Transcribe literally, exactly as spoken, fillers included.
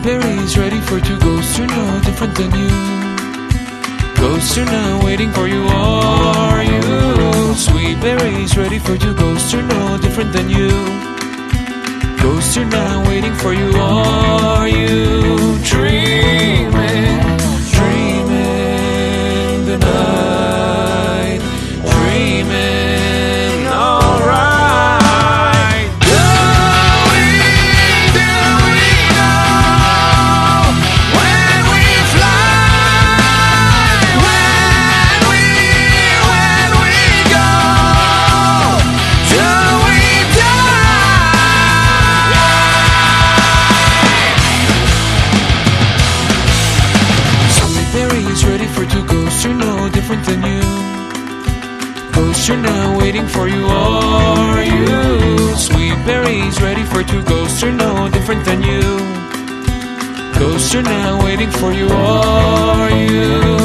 berries ready for two ghosts are no different than you. Ghosts are now waiting for you, are you? Sweet berries ready for two ghosts are no different than you. Ghosts are now waiting for you, are you? Dreaming, dreaming the night, dreaming alright. Going, do we know when we fly, when we, when we go, do we die? Sweet berries ready for two ghosts are no different than you. Ghosts are now waiting for you, are you? Sweet berries ready for two ghosts are no different than you. Ghosts are now waiting for you, are you?